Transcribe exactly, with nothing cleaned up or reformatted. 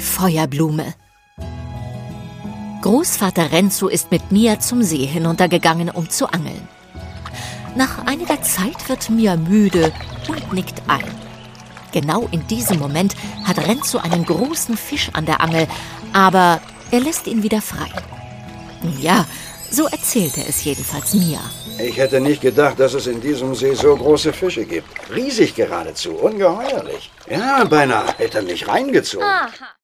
Die Feuerblume. Großvater Renzo ist mit Mia zum See hinuntergegangen, um zu angeln. Nach einiger Zeit wird Mia müde und nickt ein. Genau in diesem Moment hat Renzo einen großen Fisch an der Angel, aber er lässt ihn wieder frei. Ja, so erzählt er es jedenfalls Mia. Ich hätte nicht gedacht, dass es in diesem See so große Fische gibt. Riesig geradezu, ungeheuerlich. Ja, beinahe hätte er mich reingezogen. Aha.